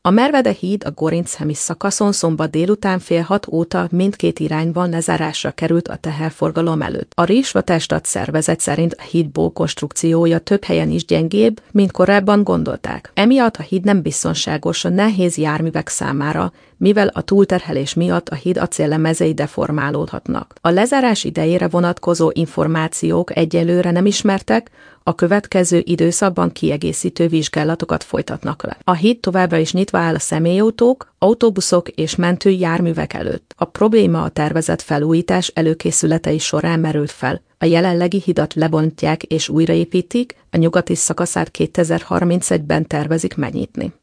A Mervede híd a Gorincemi szakaszon szombat délután fél 6 óta mindkét irányban lezárásra került a teherforgalom előtt. A Ris-Vasúti szervezet szerint a híd konstrukciója több helyen is gyengébb, mint korábban gondolták. Emiatt a híd nem biztonságos a nehéz járművek számára, mivel a túlterhelés miatt a híd acéllemezei deformálódhatnak. A lezárás idejére vonatkozó információk egyelőre nem ismertek, a következő időszakban kiegészítő vizsgálatokat folytatnak le. A híd továbbra is nyitva áll a személyautók, autóbuszok és mentőjárművek előtt. A probléma a tervezett felújítás előkészületei során merült fel. A jelenlegi hidat lebontják és újraépítik, a nyugati szakaszát 2031-ben tervezik megnyitni.